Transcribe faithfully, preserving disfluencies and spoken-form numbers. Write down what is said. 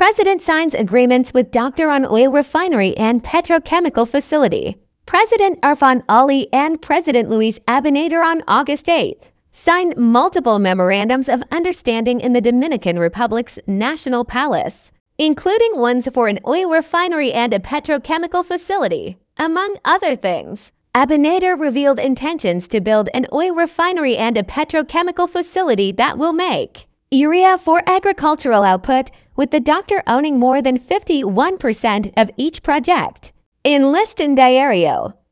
President signs agreements with Doctor on oil refinery and petrochemical facility. President Irfan Ali and President Luis Abinader on August eighth signed multiple memorandums of understanding in the Dominican Republic's National Palace, including ones for an oil refinery and a petrochemical facility, among other things. Abinader revealed intentions to build an oil refinery and a petrochemical facility that will make urea for agricultural output, with the doctor owning more than fifty-one percent of each project. In Liston Diario,